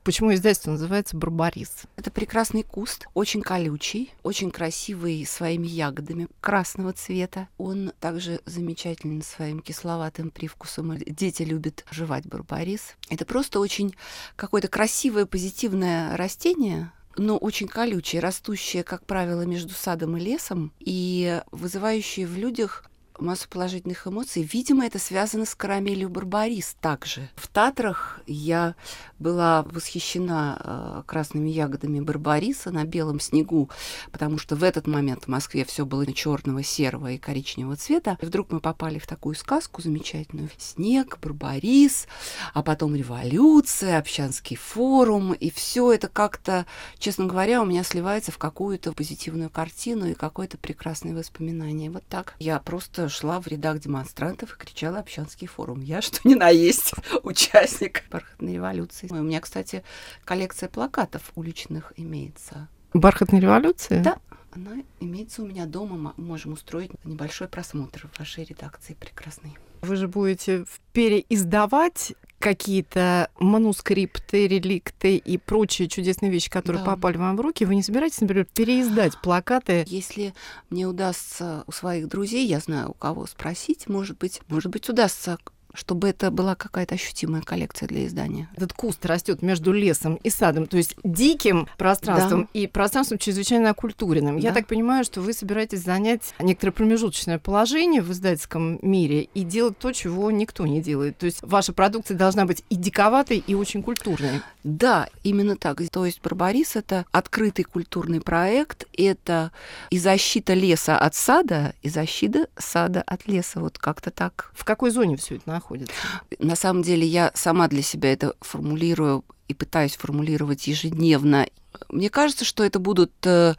Почему издательство называется «Барбарис»? Это прекрасный куст, очень колючий, очень красивый своими ягодами красного цвета. Он также замечательный своим кисловатым привкусом. Дети любят жевать барбарис. Это просто очень какое-то красивое, позитивное растение, но очень колючее, растущее, как правило, между садом и лесом, и вызывающее в людях массу положительных эмоций. Видимо, это связано с карамелью барбарис также. В Татрах я была восхищена красными ягодами барбариса на белом снегу, потому что в этот момент в Москве все было черного, серого и коричневого цвета. И вдруг мы попали в такую сказку замечательную. Снег, барбарис, а потом революция, Общанский форум. И все это как-то, честно говоря, у меня сливается в какую-то позитивную картину и какое-то прекрасное воспоминание. Вот так. Я просто шла в рядах демонстрантов и кричала «Общанский форум». Я что ни на есть участник бархатной революции. У меня, кстати, коллекция плакатов уличных имеется. «Бархатной революции»? Да, она имеется у меня дома. Мы можем устроить небольшой просмотр в вашей редакции прекрасной. Вы же будете переиздавать какие-то манускрипты, реликты и прочие чудесные вещи, которые попали вам в руки. Вы не собираетесь, например, переиздать плакаты? Если мне удастся у своих друзей, я знаю, у кого спросить, может быть, удастся, чтобы это была какая-то ощутимая коллекция для издания. Этот куст растет между лесом и садом, то есть диким пространством и пространством чрезвычайно окультуренным. Я так понимаю, что вы собираетесь занять некоторое промежуточное положение в издательском мире и делать то, чего никто не делает. То есть ваша продукция должна быть и диковатой, и очень культурной. Да, именно так. То есть «Барбарис» — это открытый культурный проект, это и защита леса от сада, и защита сада от леса. Вот как-то так. В какой зоне все это находится? На самом деле я сама для себя это формулирую и пытаюсь формулировать ежедневно. Мне кажется, что это будут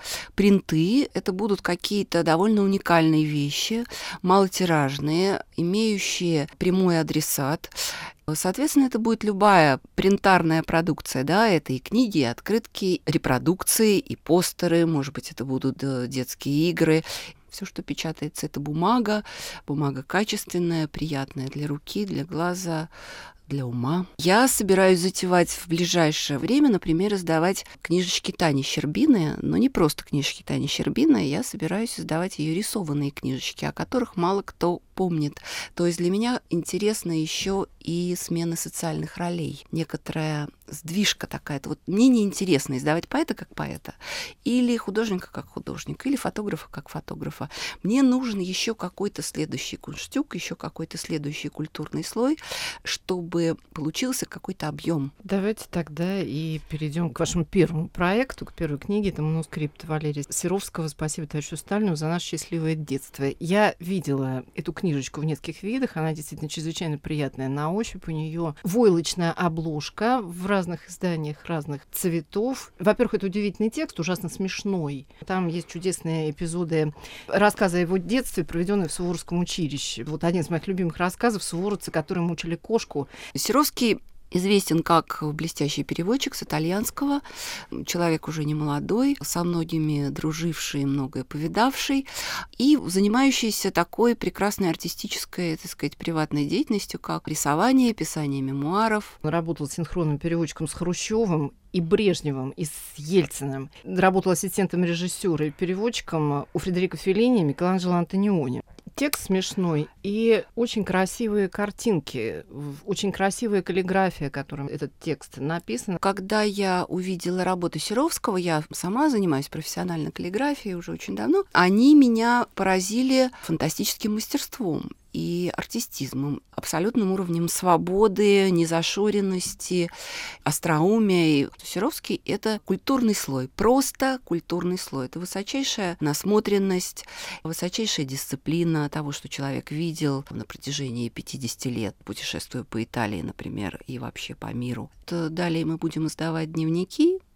принты, это будут какие-то довольно уникальные вещи, малотиражные, имеющие прямой адресат. Соответственно, это будет любая принтарная продукция, да, это и книги, и открытки, репродукции, и постеры, может быть, это будут детские игры. Все, что печатается, это бумага качественная, приятная для руки, для глаза, для ума. Я собираюсь затевать в ближайшее время, например, издавать книжечки Тани Щербиной, но не просто книжки Тани Щербиной, я собираюсь издавать ее рисованные книжечки, о которых мало кто помнит. То есть для меня интересна еще и смена социальных ролей, некоторая сдвижка такая. Вот мне неинтересно издавать поэта как поэта, или художника как художника, или фотографа как фотографа. Мне нужен еще какой-то следующий кунштюк, еще какой-то следующий культурный слой, чтобы получился какой-то объем. Давайте тогда и перейдем к вашему первому проекту, к первой книге. Это манускрипт Валерия Серовского «Спасибо товарищу Сталину за наше счастливое детство». Я видела эту книжечку в нескольких видах. Она действительно чрезвычайно приятная на ощупь. У нее войлочная обложка в разных изданиях разных цветов. Во-первых, это удивительный текст, ужасно смешной. Там есть чудесные эпизоды рассказа о его детстве, проведенные в Суворовском училище. Вот один из моих любимых рассказов — суворовцы, которые мучили кошку. Серовский известен как блестящий переводчик с итальянского, человек уже не молодой, со многими друживший, многое повидавший, и занимающийся такой прекрасной артистической, так сказать, приватной деятельностью, как рисование, писание мемуаров. Он работал синхронным переводчиком с Хрущевым и Брежневым, и с Ельциным. Работал ассистентом режиссера и переводчиком у Фредерико Феллини и Микеланджело Антониони. Текст смешной и очень красивые картинки, очень красивая каллиграфия, которым этот текст написан. Когда я увидела работу Серовского, я сама занимаюсь профессиональной каллиграфией уже очень давно, они меня поразили фантастическим мастерством и артистизмом, абсолютным уровнем свободы, незашоренности, остроумия. Серовский — это культурный слой, просто культурный слой. Это высочайшая насмотренность, высочайшая дисциплина того, что человек видел на протяжении 50 лет, путешествуя по Италии, например, и вообще по миру. Далее мы будем издавать дневники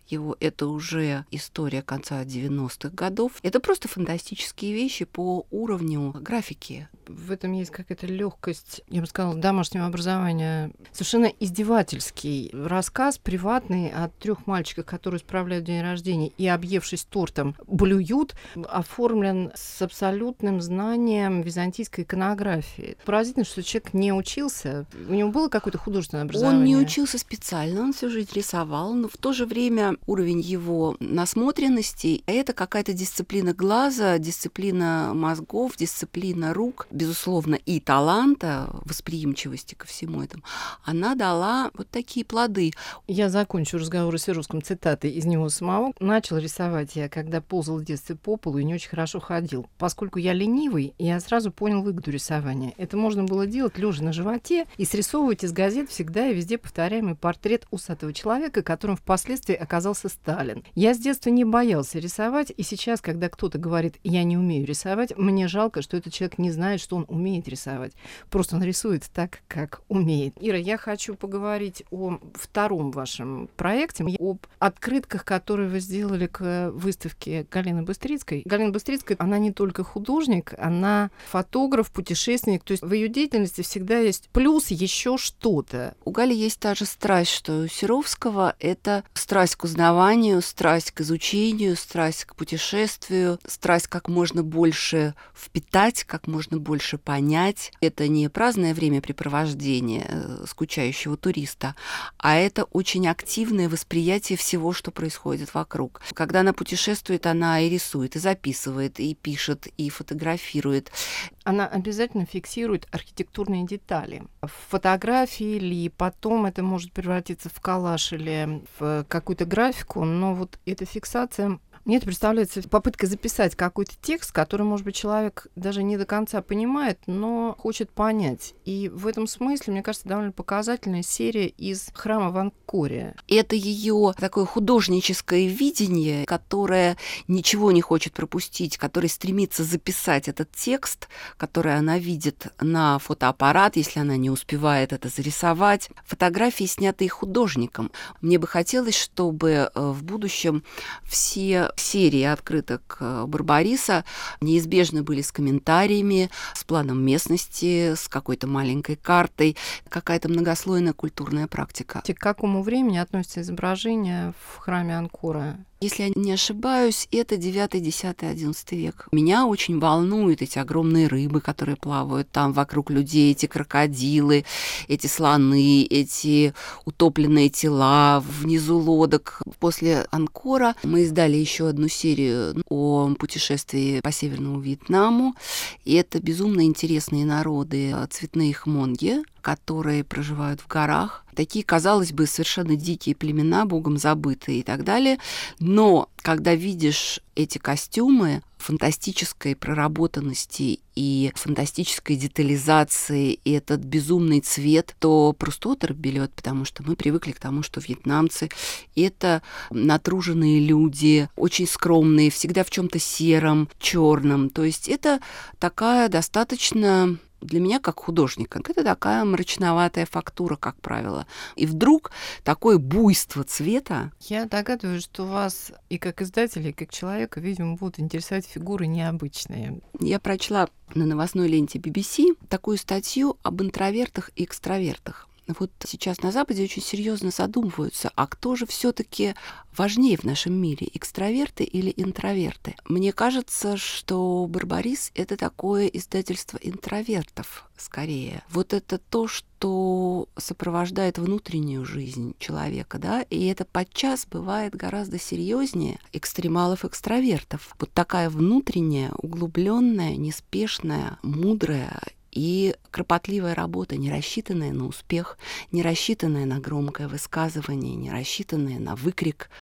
его это уже история конца 90-х годов. Это просто фантастические вещи по уровню графики. В этом есть какая-то легкость, я бы сказала, домашнего образования. Совершенно издевательский рассказ, приватный, о 3 мальчиках, которые справляют день рождения и, объевшись тортом, блюют, оформлен с абсолютным знанием византийской иконографии. Поразительно, что человек не учился. У него было какое-то художественное образование? Он не учился специально, он всю жизнь рисовал, но в то же время уровень его насмотренности — это какая-то дисциплина глаза, дисциплина мозгов, дисциплина рук, безусловно, и таланта, восприимчивости ко всему этому. Она дала вот такие плоды. Я закончу разговор с Серовским цитатой из него самого. Начал рисовать я, когда ползал в детстве по полу и не очень хорошо ходил. Поскольку я ленивый, я сразу понял выгоду рисования. Это можно было делать лежа на животе и срисовывать из газет всегда и везде повторяемый портрет усатого человека, которым впоследствии оказался Сталин. Я с детства не боялся рисовать, и сейчас, когда кто-то говорит «я не умею рисовать», мне жалко, что этот человек не знает, что он умеет рисовать. Просто он рисует так, как умеет. Ира, я хочу поговорить о втором вашем проекте, об открытках, которые вы сделали к выставке Галины Быстрицкой. Галина Быстрицкая, она не только художник, она фотограф, путешественник. То есть в ее деятельности всегда есть плюс еще что-то. У Гали есть та же страсть, что у Серовского. Это страсть к узнаванию, страсть к изучению, страсть к путешествию, страсть как можно больше впитать, как можно больше понять. Это не праздное времяпрепровождение скучающего туриста, а это очень активное восприятие всего, что происходит вокруг. Когда она путешествует, она и рисует, и записывает, и пишет, и фотографирует. Она обязательно фиксирует архитектурные детали. В фотографии или потом это может превратиться в коллаж или в какую-то графику, но вот эта фиксация... Мне это представляется попыткой записать какой-то текст, который, может быть, человек даже не до конца понимает, но хочет понять. И в этом смысле, мне кажется, довольно показательная серия из «Храма в Анкоре». Это ее такое художническое видение, которое ничего не хочет пропустить, которое стремится записать этот текст, который она видит на фотоаппарат, если она не успевает это зарисовать. Фотографии, снятые художником. Мне бы хотелось, чтобы в будущем все серии открыток Барбариса неизбежно были с комментариями, с планом местности, с какой-то маленькой картой, какая-то многослойная культурная практика. К какому времени относятся изображения в храме Анкора? Если я не ошибаюсь, это 9, 10, 11 век. Меня очень волнуют эти огромные рыбы, которые плавают там вокруг людей, эти крокодилы, эти слоны, эти утопленные тела, внизу лодок. После Анкора мы издали еще одну серию о путешествии по Северному Вьетнаму. И это безумно интересные народы, цветные хмонги, которые проживают в горах. Такие, казалось бы, совершенно дикие племена, богом забытые и так далее. Но когда видишь эти костюмы фантастической проработанности и фантастической детализации, и этот безумный цвет, то просто оторопь берет, потому что мы привыкли к тому, что вьетнамцы — это натруженные люди, очень скромные, всегда в чем-то сером, черном. То есть это такая достаточно... Для меня, как художника, это такая мрачноватая фактура, как правило. И вдруг такое буйство цвета. Я догадываюсь, что вас и как издателя, и как человека, видимо, будут интересовать фигуры необычные. Я прочла на новостной ленте BBC такую статью об интровертах и экстравертах. Вот сейчас на Западе очень серьезно задумываются, а кто же все-таки важнее в нашем мире, экстраверты или интроверты? Мне кажется, что Барбарис — это такое издательство интровертов скорее. Вот это то, что сопровождает внутреннюю жизнь человека, да, и это подчас бывает гораздо серьезнее экстремалов-экстравертов. Вот такая внутренняя, углубленная, неспешная, мудрая и кропотливая работа, не рассчитанная на успех, не рассчитанная на громкое высказывание, не рассчитанная на выкрик,